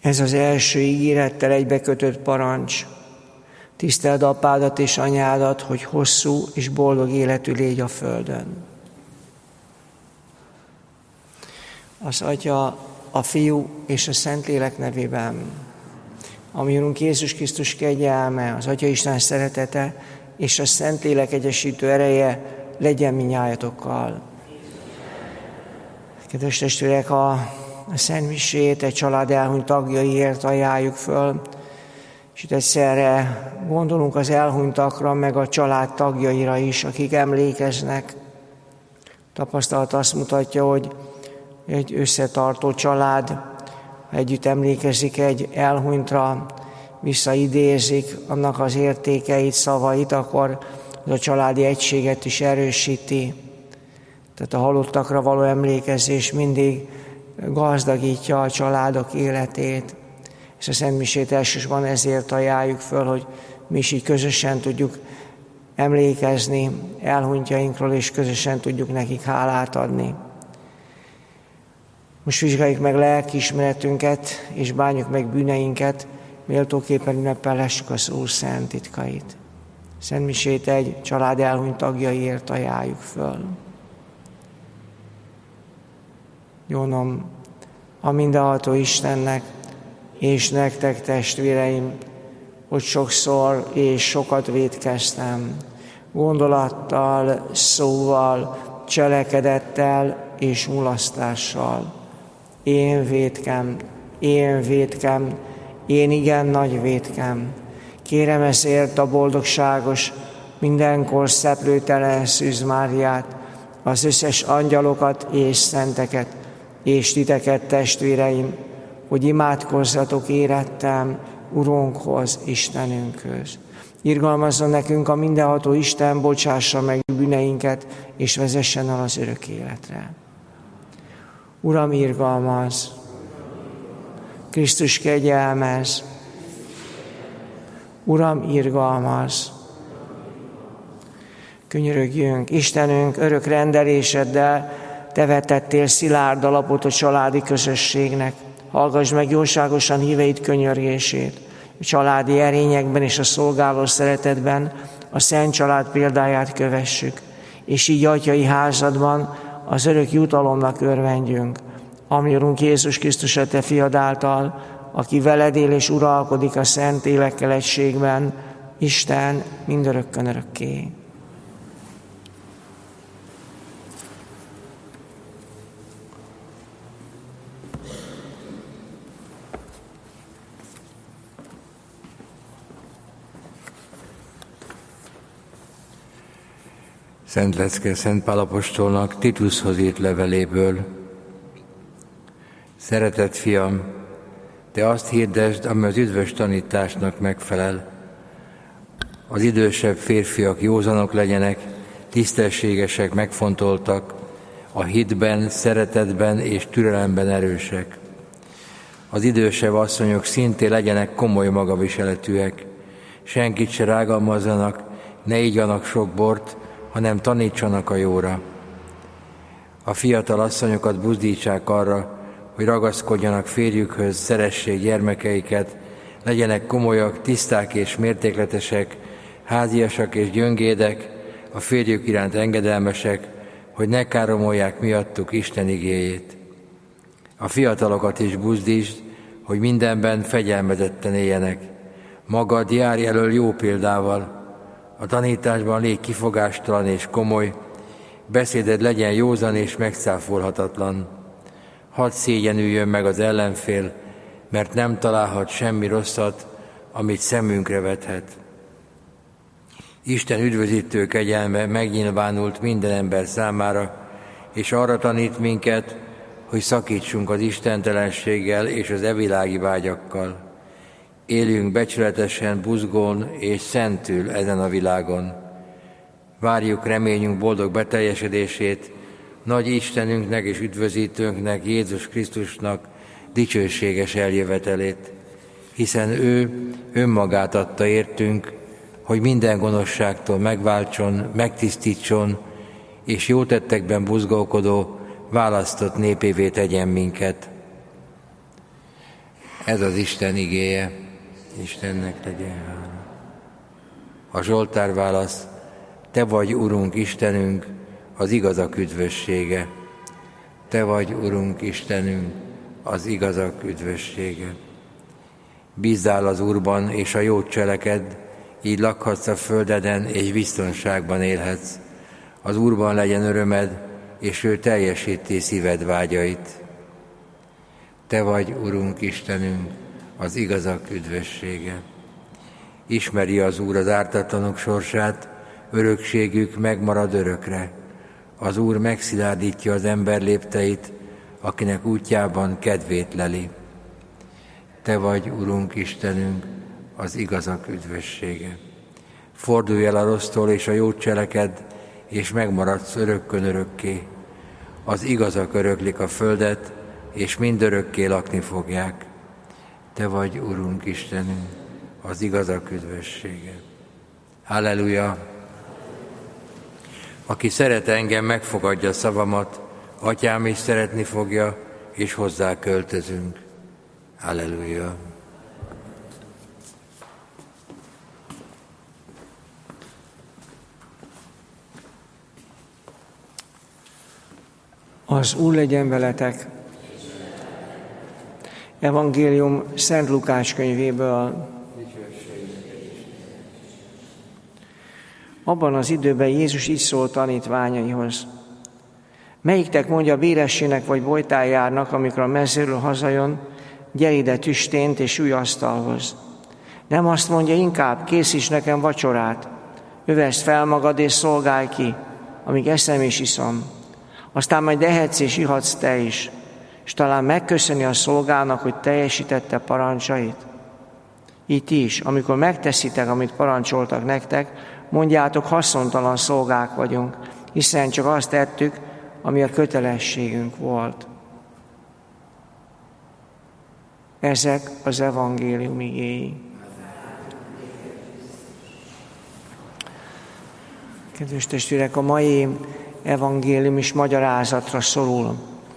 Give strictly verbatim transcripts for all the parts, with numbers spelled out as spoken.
Ez az első ígérettel egybekötött parancs. Tiszteld apádat és anyádat, hogy hosszú és boldog életű légy a földön. Az Atya, a Fiú és a Szentlélek nevében, a mi Urunk Jézus Krisztus kegyelme, az Atya Isten szeretete és a Szentlélek egyesítő ereje legyen minnyájatokkal. Kedves testvérek, a, a Szent Misét egy család elhunyt tagjaiért ajánljuk föl, és itt egyszerre gondolunk az elhunytakra, meg a család tagjaira is, akik emlékeznek. Tapasztalat azt mutatja, hogy egy összetartó család, ha együtt emlékezik egy elhunytra, visszaidézik annak az értékeit, szavait, akkor az a családi egységet is erősíti. Tehát a halottakra való emlékezés mindig gazdagítja a családok életét. És a Szent Misét elsősorban ezért ajánljuk föl, hogy mi is így közösen tudjuk emlékezni elhunytjainkról, és közösen tudjuk nekik hálát adni. Most vizsgáljuk meg lelkiismeretünket, és bánjuk meg bűneinket, méltóképpen ünnepellessük az Úr szent titkait. Szent Misét egy család elhunyt tagjaiért ajánljuk föl. Jónom, a mindenható Istennek, és nektek, testvéreim, hogy sokszor és sokat vétkeztem, gondolattal, szóval, cselekedettel és mulasztással. Én vétkem, én vétkem, én igen nagy vétkem. Kérem ezért a boldogságos, mindenkor szeplőtelen Szűz Máriát, az összes angyalokat és szenteket, és titeket, testvéreim, hogy imádkozzatok érettem Urunkhoz, Istenünkhöz. Irgalmazzon nekünk a mindenható Isten, bocsássa meg bűneinket, és vezessen el az örök életre. Uram, irgalmazz, Krisztus kegyelmez, Uram, irgalmazz. Könyörögjünk, Istenünk, örök rendeléseddel te vetettél szilárd alapot a családi közösségnek. Hallgass meg jóságosan híveid könyörgését, a családi erényekben és a szolgáló szeretetben a Szent Család példáját kövessük, és így atyai házadban az örök jutalomnak örvendjünk, ami Urunk Jézus Krisztus a te fiad által, aki veled él és uralkodik a szent élekkel egységben, Isten mindörökkön örökké. Szent lecke Szent Pál apostolnak Titushoz írt leveléből. Szeretett fiam, te azt hirdesd, ami az üdvös tanításnak megfelel. Az idősebb férfiak józanok legyenek, tisztességesek, megfontoltak, a hitben, szeretetben és türelemben erősek. Az idősebb asszonyok szintén legyenek komoly magaviseletűek, senkit se rágalmazzanak, ne igyanak sok bort, hanem tanítsanak a jóra. A fiatal asszonyokat buzdítsák arra, hogy ragaszkodjanak férjükhöz, szeressék gyermekeiket, legyenek komolyak, tiszták és mértékletesek, háziasak és gyöngédek, a férjük iránt engedelmesek, hogy ne káromolják miattuk Isten igéjét. A fiatalokat is buzdítsd, hogy mindenben fegyelmezetten éljenek. Magad járj elől jó példával, a tanításban légy kifogástalan és komoly, beszéded legyen józan és megcáfolhatatlan. Hadd szégyenüljön meg az ellenfél, mert nem találhat semmi rosszat, amit szemünkre vethet. Isten üdvözítő kegyelme megnyilvánult minden ember számára, és arra tanít minket, hogy szakítsunk az istentelenséggel és az evilági vágyakkal. Éljünk becsületesen, buzgón és szentül ezen a világon. Várjuk reményünk boldog beteljesedését, nagy Istenünknek és üdvözítőnknek, Jézus Krisztusnak dicsőséges eljövetelét, hiszen ő önmagát adta értünk, hogy minden gonoszságtól megváltson, megtisztítson, és jó tettekben buzgolkodó, választott népévé tegyen minket. Ez az Isten igéje, Istennek legyen hála. A Zsoltár válasz: Te vagy, Urunk Istenünk, az igazak üdvössége. Te vagy, Urunk Istenünk, az igazak üdvössége. Bízzál az Úrban, és a jót cselekedd, így lakhatsz a földeden, és biztonságban élhetsz. Az Úrban legyen örömed, és ő teljesíti szíved vágyait. Te vagy, Urunk Istenünk, az igazak üdvössége. Ismeri az Úr az ártatlanok sorsát, örökségük megmarad örökre. Az Úr megszilárdítja az ember lépteit, akinek útjában kedvét leli. Te vagy, Urunk Istenünk, az igazak üdvössége. Fordulj el a rossztól, és a jót cselekedd, és megmaradsz örökkön örökké. Az igazak öröklik a földet, és mindörökké lakni fogják. Te vagy, Urunk Istenünk, az igazak üdvössége. Halleluja! Aki szeret engem, megfogadja szavamat, Atyám is szeretni fogja, és hozzá költözünk. Halleluja! Az Úr legyen veletek. Evangélium Szent Lukács könyvéből. Abban az időben Jézus így szólt tanítványaihoz: Melyiktek mondja béressének vagy bojtájárnak, amikor a mezőről hazajön, gyere ide tüstént és ülj asztalhoz. Nem azt mondja inkább, készíts nekem vacsorát, övesd fel magad és szolgálj ki, amíg eszem és iszom. Aztán majd ehetsz és ihatsz te is, és talán megköszöni a szolgának, hogy teljesítette parancsait. Így ti is, amikor megteszitek, amit parancsoltak nektek, mondjátok, haszontalan szolgák vagyunk, hiszen csak azt tettük, ami a kötelességünk volt. Ezek az evangélium igéi. Kedves testvérek, a mai evangélium is magyarázatra szorul.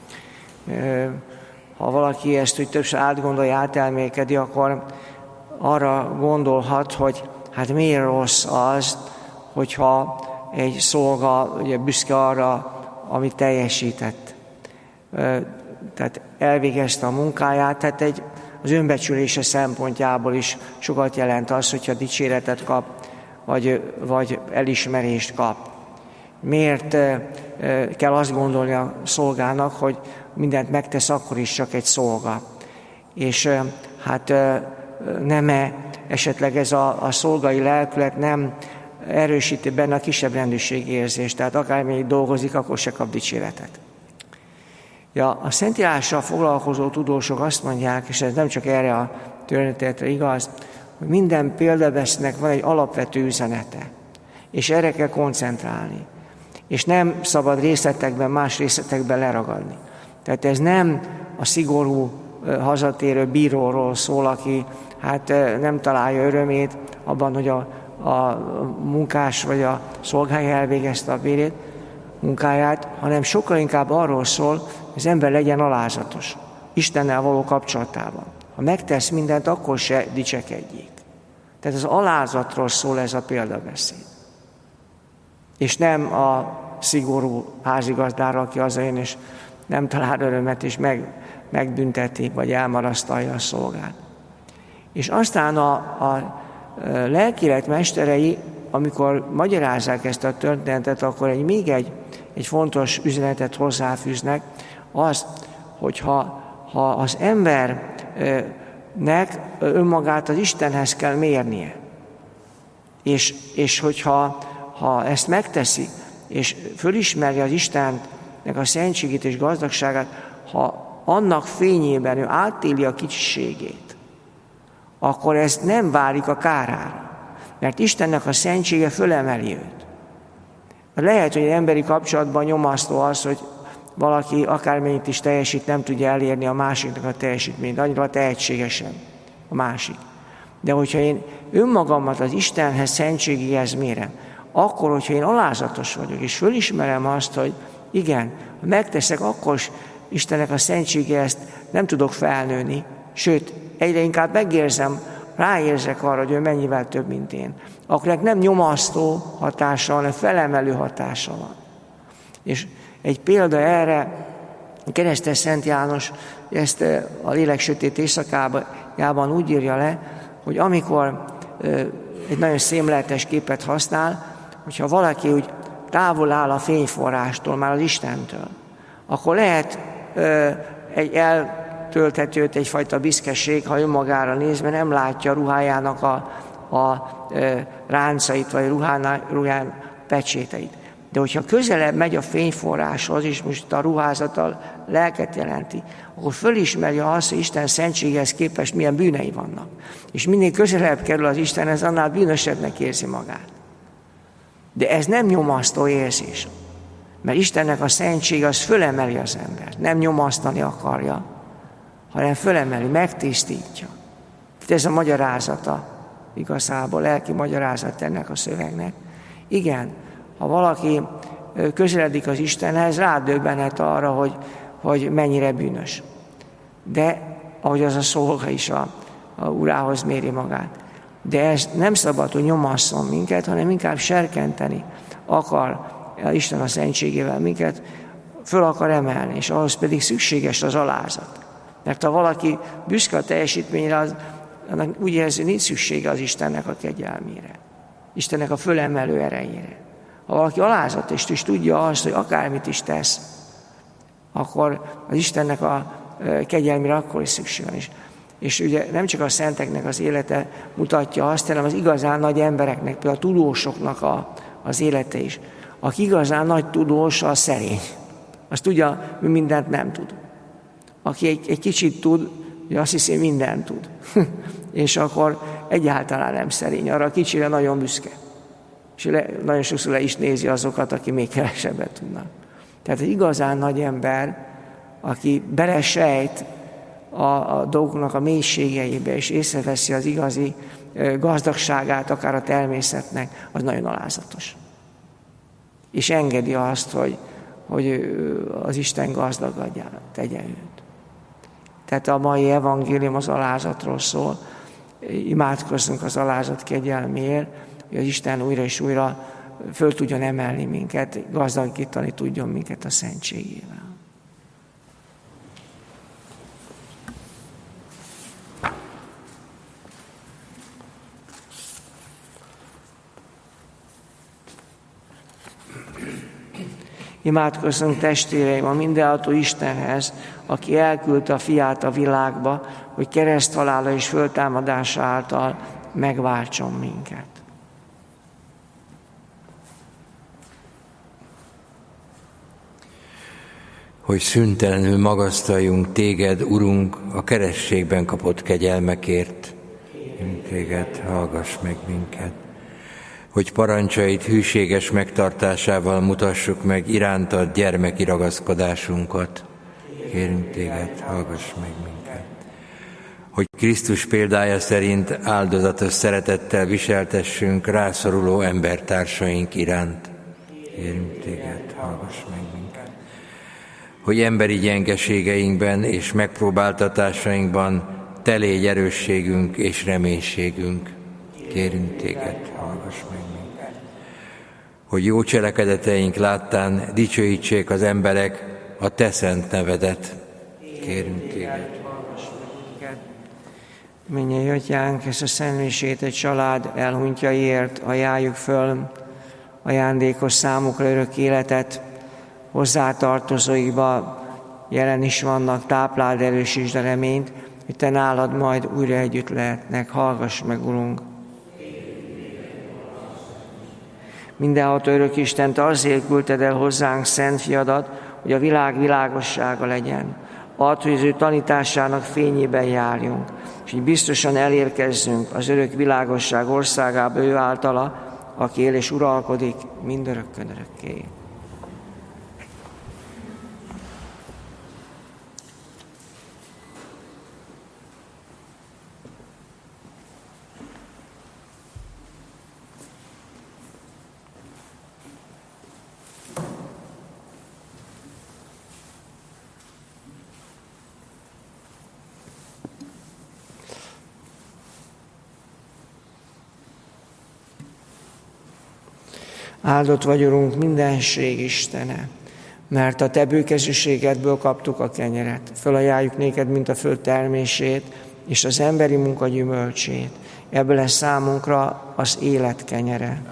Ha valaki ezt úgy többször átgondolja, átelmélkedi, akkor arra gondolhat, hogy hát miért rossz az, hogyha egy szolga ugye büszke arra, amit teljesített. Tehát elvégezte a munkáját, tehát egy, az önbecsülése szempontjából is sokat jelent az, hogyha dicséretet kap, vagy, vagy elismerést kap. Miért kell azt gondolni a szolgának, hogy mindent megtesz, akkor is csak egy szolga. És hát nem-e esetleg ez a, a szolgai lelkület nem erősíti benne a kisebb rendűségérzést, tehát akármelyik dolgozik, akkor se kap dicséretet. Ja, a Szentírással foglalkozó tudósok azt mondják, és ez nem csak erre a történetre igaz, hogy minden példavesznek van egy alapvető üzenete, és erre kell koncentrálni. És nem szabad részletekben, más részletekben leragadni. Tehát ez nem a szigorú hazatérő bíróról szól, aki hát nem találja örömét abban, hogy a, a munkás vagy a szolgája elvégezte a bérét, munkáját, hanem sokkal inkább arról szól, hogy az ember legyen alázatos, Istennel való kapcsolatában. Ha megtesz mindent, akkor se dicsekedjék. Tehát az alázatról szól ez a példabeszéd. És nem a szigorú házigazdára, aki hazajön, és nem talál örömet, és meg, megbünteti, vagy elmarasztalja a szolgát. És aztán a, a lelkilet mesterei, amikor magyarázzák ezt a történetet, akkor egy, még egy, egy fontos üzenetet hozzáfűznek, az, hogyha ha az embernek önmagát az Istenhez kell mérnie, és, és hogyha ha ezt megteszi, és fölismeri az Istennek a szentségét és gazdagságát, ha annak fényében ő átéli a kicsiségét, akkor ez nem válik a kárára, mert Istennek a szentsége fölemeli őt. Lehet, hogy egy emberi kapcsolatban nyomasztó az, hogy valaki akármennyit is teljesít, nem tudja elérni a másiknak a teljesítményt, annyira tehetségesen a másik. De hogyha én önmagamat az Istenhez, szentségéhez mérem, akkor, hogyha én alázatos vagyok, és fölismerem azt, hogy igen, ha megteszek, akkor Istennek a szentségéhez nem tudok felnőni, sőt, egyre inkább megérzem, ráérzek arra, hogy ő mennyivel több, mint én. Akkor nem nyomasztó hatása, hanem felemelő hatása van. És egy példa erre, a keresztes Szent János ezt a lélek sötét éjszakában úgy írja le, hogy amikor egy nagyon szemléletes képet használ, hogyha valaki úgy távol áll a fényforrástól, már az Istentől, akkor lehet egy eltölthetőt, egyfajta büszkeség, ha önmagára néz, mert nem látja a ruhájának a, a ráncait, vagy ruhán, ruhán pecséteit. De hogyha közelebb megy a fényforráshoz, és most a ruházattal lelket jelenti, akkor fölismeri azt, hogy Isten szentséghez képest milyen bűnei vannak. És minél közelebb kerül az Istenhez, annál bűnösebbnek érzi magát. De ez nem nyomasztó érzés. Mert Istennek a szentség az fölemeli az embert. Nem nyomasztani akarja, hanem fölemeli, megtisztítja. Ez a magyarázata igazából, lelki magyarázat ennek a szövegnek. Igen, ha valaki közeledik az Istenhez, rádöbbenhet arra, hogy, hogy mennyire bűnös. De, ahogy az a szolga is a, a urához méri magát. De ez nem szabad, hogy nyomasszon minket, hanem inkább serkenteni akar Isten a szentségével minket, föl akar emelni, és ahhoz pedig szükséges az alázat. Mert ha valaki büszke a teljesítményre, az, annak úgy érzi, hogy nincs szüksége az Istennek a kegyelmére, Istennek a fölemelő erejére. Ha valaki alázatos és tudja azt, hogy akármit is tesz, akkor az Istennek a kegyelmére akkor is szükség van. És, és ugye nem csak a szenteknek az élete mutatja azt, hanem az igazán nagy embereknek, például a tudósoknak a, az élete is. Aki igazán nagy tudós, az szerény. Azt tudja, hogy mindent nem tud. Aki egy, egy kicsit tud, azt hiszi, mindent tud. És akkor egyáltalán nem szerény, arra a kicsire nagyon büszke. És le, nagyon sokszor le is nézi azokat, akik még kevesebbet tudnak. Tehát egy igazán nagy ember, aki belesejt a, a dolgoknak a mélységeibe, és észreveszi az igazi gazdagságát, akár a természetnek, az nagyon alázatos. És engedi azt, hogy, hogy az Isten gazdagadja, tegyen őt. Tehát a mai evangélium az alázatról szól. Imádkozzunk az alázat kegyelméért, hogy az Isten újra és újra föl tudjon emelni minket, gazdagítani tudjon minket a szentségével. Imádkozzunk testvéreim a mindenható Istenhez, aki elküldte a fiát a világba, hogy kereszthalála és föltámadása által megváltson minket. Hogy szüntelenül magasztaljunk téged, Urunk, a kerességben kapott kegyelmekért. Téged, hallgass meg minket. Hogy parancsait hűséges megtartásával mutassuk meg irántad gyermeki ragaszkodásunkat. Kérünk téged, hallgass meg minket. Hogy Krisztus példája szerint áldozatos szeretettel viseltessünk rászoruló embertársaink iránt. Kérünk téged, hallgass meg minket. Hogy emberi gyengeségeinkben és megpróbáltatásainkban te légy erősségünk és reménységünk. Kérünk téged, hallgass meg minket. Hogy jó cselekedeteink láttán dicsőítsék az emberek a te szent nevedet. Kérünk téged, hallgass meg minket. Mennyei Atyánk, ezt a szentmisét egy család elhunytjaiért ajánljuk föl, ajándékos számukra örök életet, hozzátartozóikba jelen is vannak, tápláld, erősítsd a reményt, hogy te nálad majd újra együtt lehetnek. Hallgass meg, Urunk! Mindenható örök Istent, azért küldted el hozzánk szent fiadat, hogy a világ világossága legyen. Add, hogy az ő tanításának fényében járjunk, és így biztosan elérkezzünk az örök világosság országába ő általa, aki él és uralkodik mindörökkön örökké. Áldott vagy, Urunk, mindenség Istene, mert a Te bőkezűségedből kaptuk a kenyeret. Fölajánljuk néked, mint a föld termését, és az emberi munka gyümölcsét. Ebből lesz számunkra az élet kenyere.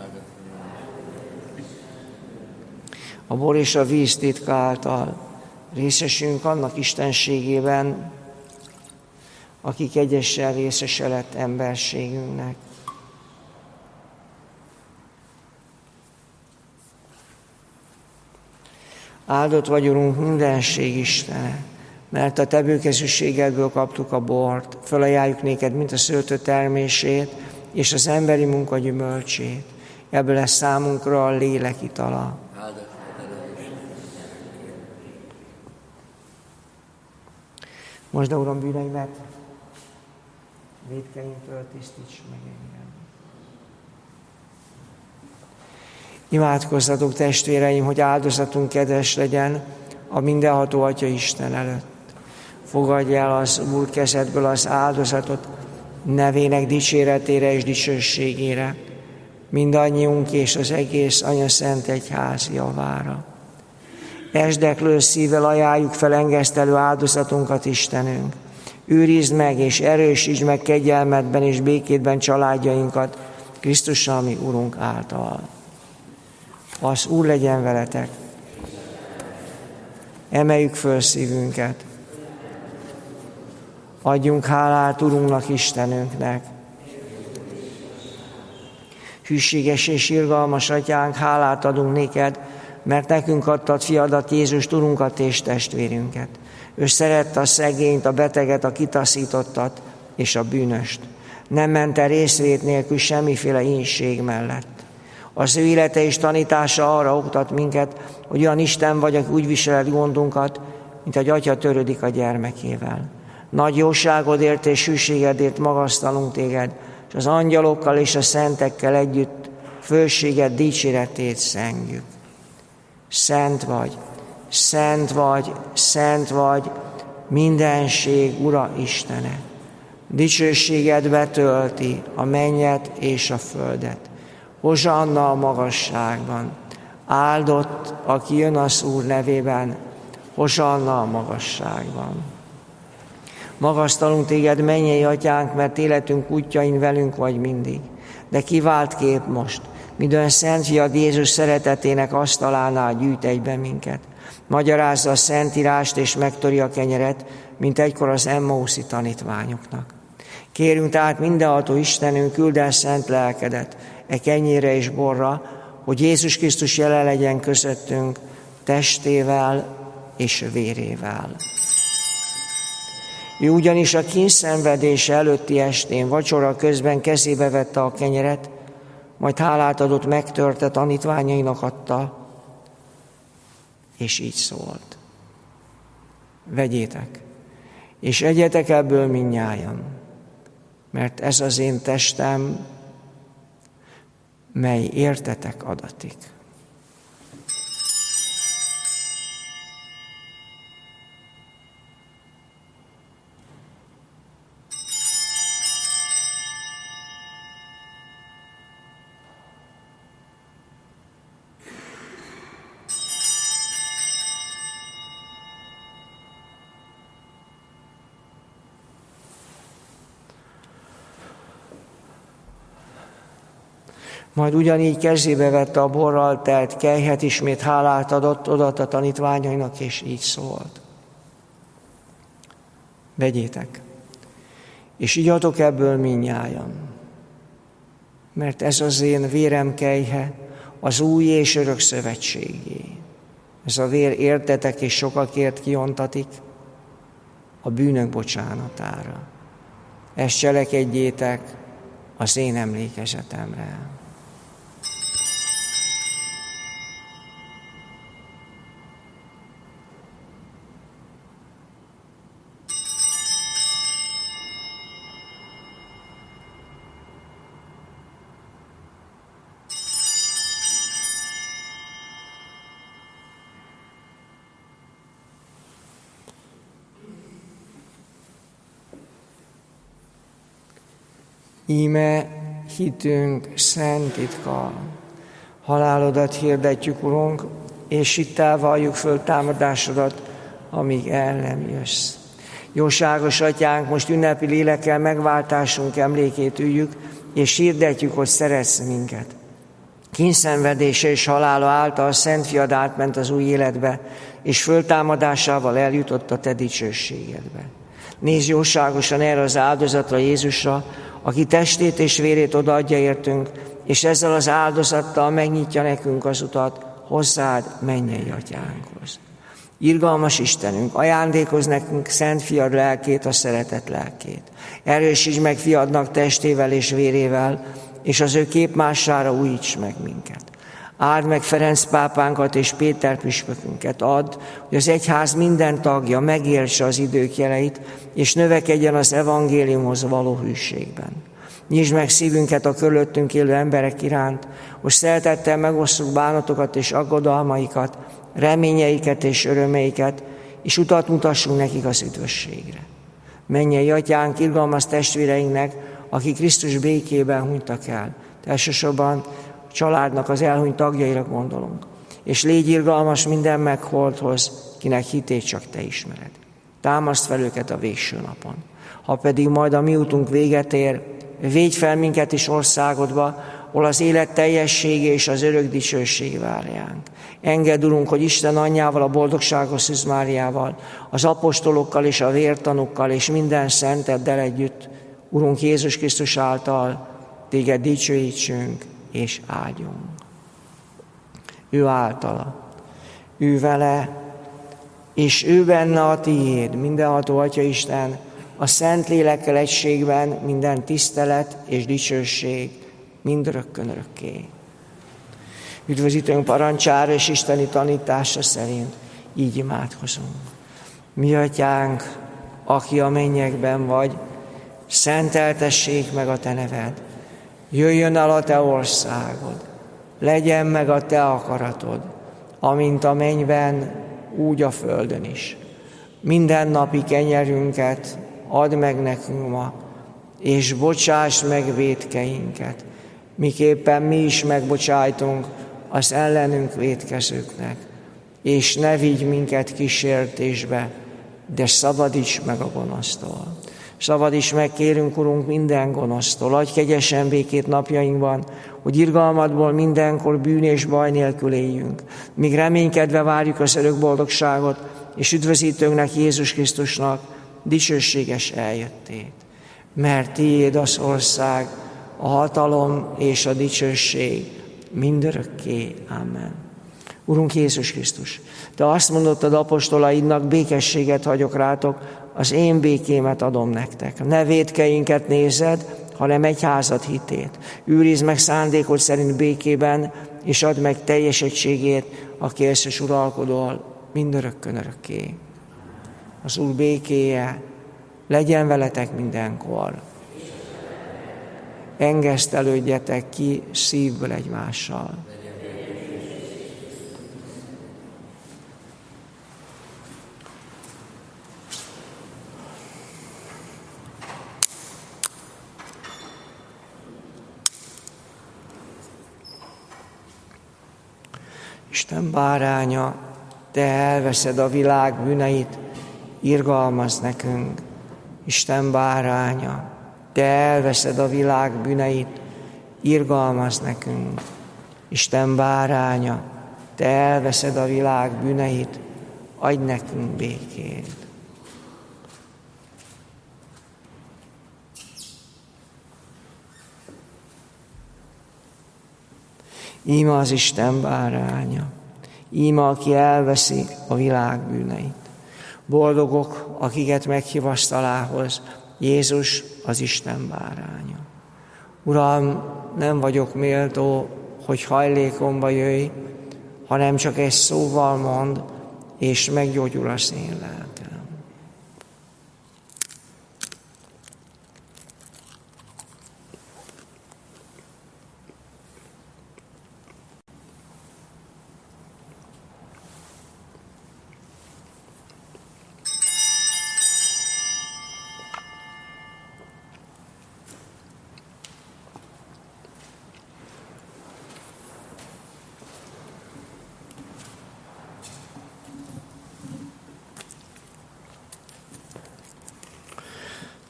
A bor és a víz titka által részesünk annak istenségében, akik egyessel részese lett emberségünknek. Áldott vagy, Urunk, mindenség Istene, mert a Te bőkezűségedből kaptuk a bort, fölajánljuk néked, mint a szőlő termését, és az emberi munka gyümölcsét. Ebből lesz számunkra a lélek itala. Most, Uram, bűneimet, vétkeimtől tisztíts meg engem. Imádkozzatok, testvéreim, hogy áldozatunk kedves legyen a mindenható Atya Isten előtt. Fogadj el az Úr kezedből az áldozatot nevének dicséretére és dicsőségére, mindannyiunk és az egész Anya Szent Egyház javára. Esdeklő szívvel ajánljuk fel engesztelő áldozatunkat, Istenünk. Őrizd meg és erősítsd meg kegyelmedben és békédben családjainkat, Krisztussal, mi Urunk által. Az Úr legyen veletek. Emeljük föl szívünket. Adjunk hálát Urunknak, Istenünknek. Hűséges és irgalmas Atyánk, hálát adunk néked, mert nekünk adtad fiadat, Jézust, Urunkat és testvérünket. Ő szerette a szegényt, a beteget, a kitaszítottat és a bűnöst. Nem ment el részvét nélkül semmiféle ínség mellett. Az ő élete és tanítása arra oktat minket, hogy olyan Isten vagy, aki úgy viseled gondunkat, mint egy atya törődik a gyermekével. Nagy jóságodért és hűségedért magasztalunk téged, és az angyalokkal és a szentekkel együtt fölséged, dicséretét szengjük. Szent vagy, szent vagy, szent vagy, mindenség Ura Istene. Dicsőséged betölti a mennyet és a földet. Hozsanna a magasságban. Áldott, aki jön az Úr nevében, hozsanna a magasságban. Magasztalunk téged, mennyei Atyánk, mert életünk útjain velünk vagy mindig. De kivált kép most, midőn Szent Fiad Jézus szeretetének asztalánál gyűjt egybe minket. Magyarázza a Szentírást és megtöri a kenyeret, mint egykor az Emmauszi tanítványoknak. Kérünk tehát mindenható Istenünk, küld el szent lelkedet e kenyérre és borra, hogy Jézus Krisztus jelen legyen közöttünk testével és vérével. Ő ugyanis a kínσzenvedése előtti estén vacsora közben kezébe vette a kenyeret, majd hálát adott, megtörte, tanítványainak adta, és így szólt. Vegyétek, és egyetek ebből mindnyájan, mert ez az én testem, mely értetek adatik. Majd ugyanígy kezébe vette a borral telt kelyhet, ismét hálát adott, odaadta a tanítványainak, és így szólt. Vegyétek, és igyatok ebből mindnyájan, mert ez az én vérem kelyhe, az új és örök szövetségé. Ez a vér értetek és sokakért kiontatik a bűnök bocsánatára. Ezt cselekedjétek az én emlékezetemre. Íme hitünk szent titka. Halálodat hirdetjük, Urunk, és hittel valljuk föl támadásodat, amíg el nem jössz. Jóságos Atyánk, most ünnepi lélekkel megváltásunk emlékét üljük, és hirdetjük, hogy szeretsz minket. Kínszenvedése és halála által a Szent Fiad átment az új életbe, és föltámadásával eljutott a te dicsőségedbe. Nézz jóságosan erre az áldozatra, Jézusra, aki testét és vérét odaadja értünk, és ezzel az áldozattal megnyitja nekünk az utat hozzád, mennyei Atyánkhoz. Irgalmas Istenünk, ajándékozz nekünk Szent Fiad lelkét, a szeretet lelkét. Erősíts meg Fiadnak testével és vérével, és az ő képmására újíts meg minket. Áld meg Ferenc pápánkat és Péter püspökünket, add, hogy az egyház minden tagja megértse az idők jeleit, és növekedjen az evangéliumhoz való hűségben. Nyisd meg szívünket a körülöttünk élő emberek iránt, hogy szeretettel megosszuk bánatokat és aggodalmaikat, reményeiket és örömeiket, és utat mutassunk nekik az üdvösségre. Mennyei Atyánk, irgalmaz testvéreinknek, akik Krisztus békében hunytak el. Elsősorban a családnak az elhunyt tagjaira gondolunk. És légy irgalmas minden megholthoz, kinek hitét csak te ismered. Támaszd fel őket a végső napon. Ha pedig majd a mi utunk véget ér, védj fel minket is országodba, hol az élet teljessége és az örök dicsőség vár ránk. Engedd, Urunk, hogy Isten anyjával, a boldogságos Szűz Máriával, az apostolokkal és a vértanúkkal és minden szenteddel együtt, Urunk Jézus Krisztus által téged dicsőítsünk és áldjunk. Ő általa, ő vele, és ő benne a tiéd, mindenható Atya Isten, a Szent Lélekkel egységben minden tisztelet és dicsőség mindörökkön örökké. Üdvözítőnk parancsára és isteni tanítása szerint így imádkozunk. Mi Atyánk, aki a mennyekben vagy, szenteltessék meg a te neved. Jöjjön el a te országod, legyen meg a te akaratod, amint a mennyben, úgy a földön is. Minden napi kenyerünket add meg nekünk ma, és bocsáss meg vétkeinket, miképpen mi is megbocsájtunk az ellenünk vétkezőknek. És ne vigy minket kísértésbe, de szabadíts meg a gonosztól. Szabadíts meg, kérünk, Urunk, minden gonosztól. Adj kegyesen békét napjainkban, hogy irgalmadból mindenkor bűn és baj nélkül éljünk. Míg reménykedve várjuk az örök boldogságot, és üdvözítőnknek, Jézus Krisztusnak dicsőséges eljöttét. Mert tiéd az ország, a hatalom és a dicsőség mindörökké. Amen. Urunk Jézus Krisztus, te azt mondottad apostolaidnak, békességet hagyok rátok, az én békémet adom nektek. Ne vétkeinket nézed, hanem egyházad hitét. Őrizd meg szándékod szerint békében, és add meg teljes egységét, aki élsz és uralkodol mindörökkön örökké. Az Úr békéje legyen veletek mindenkor. Engesztelődjetek ki szívből egymással. Isten báránya, te elveszed a világ bűneit, irgalmazz nekünk. Isten báránya, te elveszed a világ bűneit, irgalmazz nekünk. Isten báránya, te elveszed a világ bűneit, adj nekünk békét. Íme az Isten báránya, íme, aki elveszi a világ bűneit. Boldogok, akiket meghív asztalához, Jézus az Isten báránya. Uram, nem vagyok méltó, hogy hajlékomba jöjj, hanem csak egy szóval mond, és meggyógyul az én lelkem.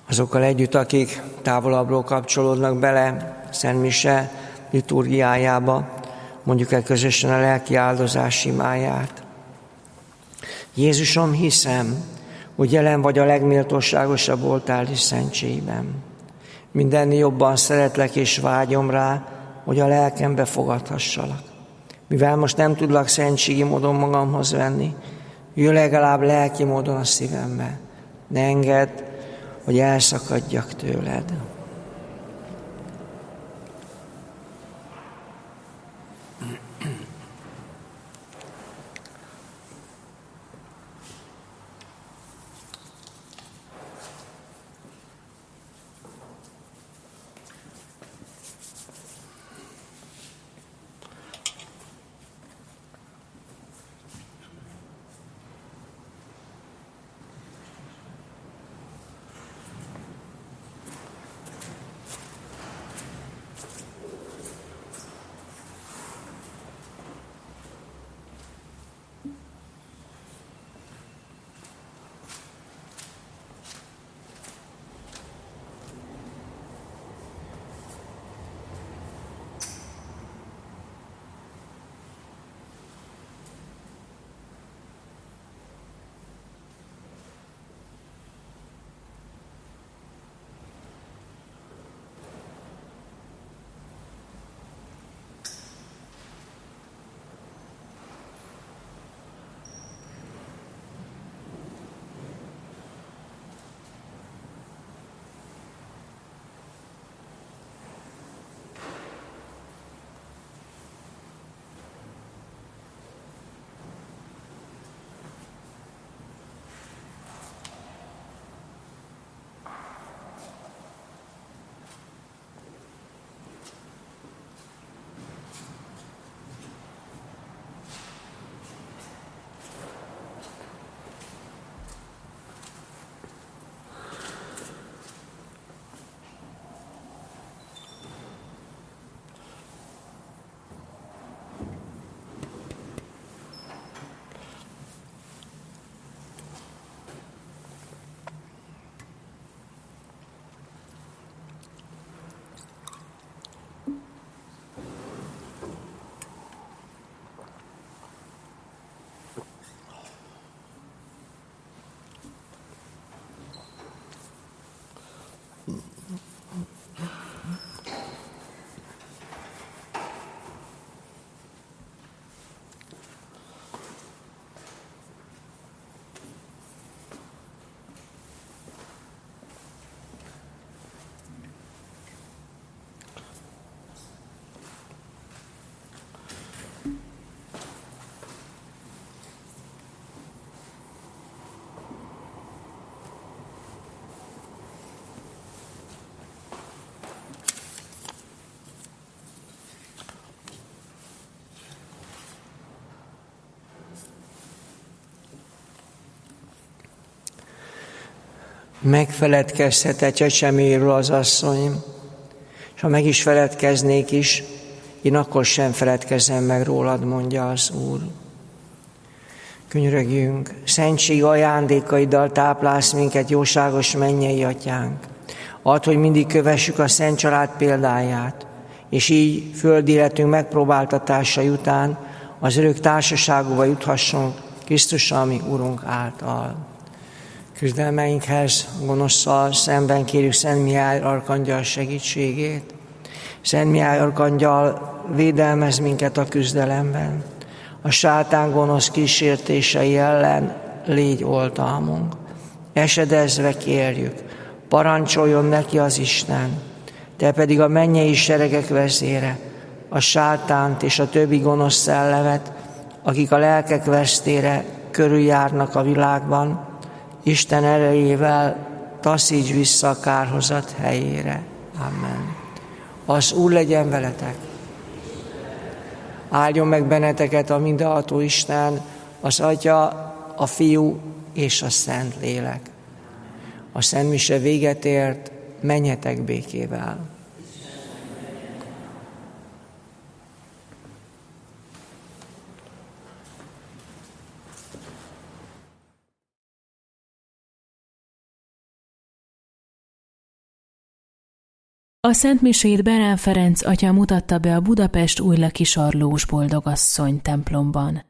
azokkal együtt, akik távolabbról kapcsolódnak bele Szent Mise liturgiájába, mondjuk el közösen a lelki áldozás imáját. Jézusom, hiszem, hogy jelen vagy a legméltóságosabb oltári szentségben. Mindennél jobban szeretlek és vágyom rá, hogy a lelkembe fogadhassalak. Mivel most nem tudlak szentségi módon magamhoz venni, jöjj legalább lelki módon a szívembe. Ne engedd, hogy elszakadjak tőled. Megfeledkezhet-e csecseméről az asszony, és ha meg is feledkeznék is, én akkor sem feledkezem meg rólad, mondja az Úr. Könyörögjünk, szentség ajándékaiddal táplálsz minket, jóságos mennyei atyánk. Add, hogy mindig kövessük a Szent Család példáját, és így földi életünk megpróbáltatásai után az örök társaságúba juthassunk Krisztussal, mi Urunk által. Küzdelmeinkhez gonoszszal szemben kérjük Szent Mihály arkangyal segítségét. Szent Mihály arkangyal védelmez minket a küzdelemben. A sátán gonosz kísértései ellen légy oltalmunk. Esedezve kérjük, parancsoljon neki az Isten, te pedig a mennyei seregek vezére, a sátánt és a többi gonosz szellemet, akik a lelkek vesztére körüljárnak a világban, Isten erejével taszíts vissza a kárhozat helyére. Amen. Az Úr legyen veletek. Áldjon meg benneteket a mindenható Isten, az Atya, a Fiú és a Szent Lélek. A Szent Mise véget ért, menjetek békével. A szentmisét Berán Ferenc atya mutatta be a Budapest Újlaki-Sarlós Boldogasszony templomban.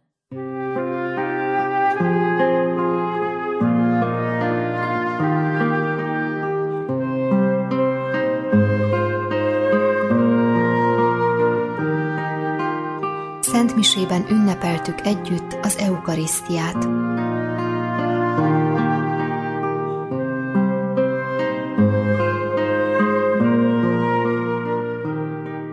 Szentmisében ünnepeltük együtt az eukarisztiát.